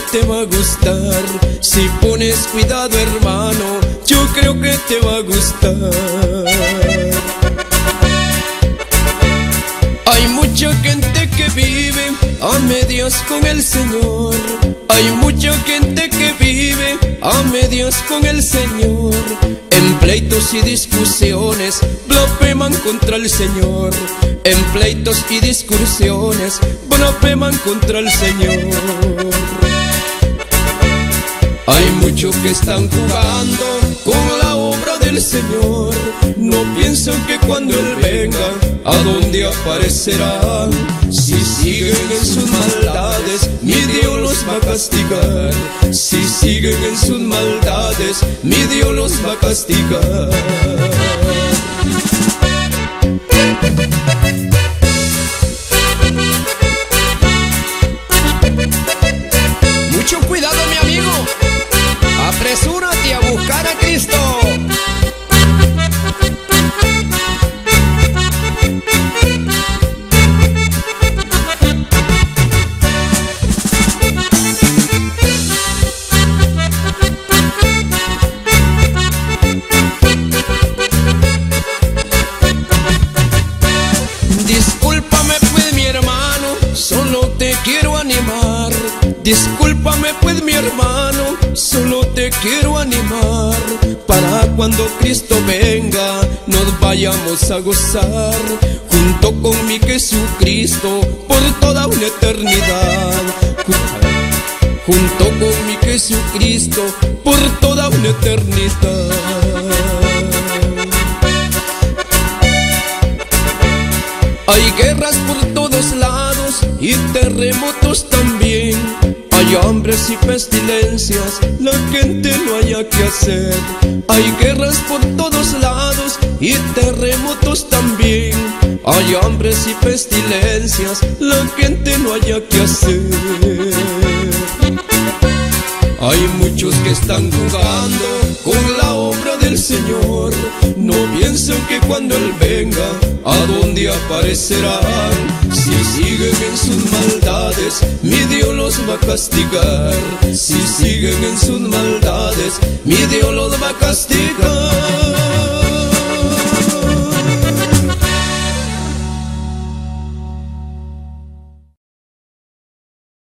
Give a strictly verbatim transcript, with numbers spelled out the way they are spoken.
te va a gustar. Si pones cuidado, hermano, yo creo que te va a gustar. Hay mucha gente que vive a medias con el Señor. Hay mucha gente que vive a medias con el Señor. En pleitos y discusiones blasfeman contra el Señor. En pleitos y discusiones blasfeman contra el Señor. Hay muchos que están jugando con la obra del Señor. No piensan que cuando Él venga, ¿a dónde aparecerán? Si siguen en sus maldades, mi Dios los va a castigar. Si siguen en sus maldades, mi Dios los va a castigar. Mucho cuidado, mi amigo. Apresúrate a buscar a Cristo. Discúlpame pues, mi hermano, solo te quiero animar. Discúlpame pues, mi hermano, solo te quiero animar. Para cuando Cristo venga, nos vayamos a gozar junto con mi Jesucristo por toda una eternidad. Junto con mi Jesucristo por toda una eternidad. Hay guerras por todos lados y terremotos también. Hay hambres y pestilencias, la gente no haya que hacer. Hay guerras por todos lados y terremotos también. Hay hambres y pestilencias, la gente no haya que hacer. Hay muchos que están jugando con la obra del Señor. No piensan que cuando Él venga, ¿a dónde aparecerán? Si siguen en sus maldades, mi Dios los va a castigar. Si siguen en sus maldades, mi Dios los va a castigar.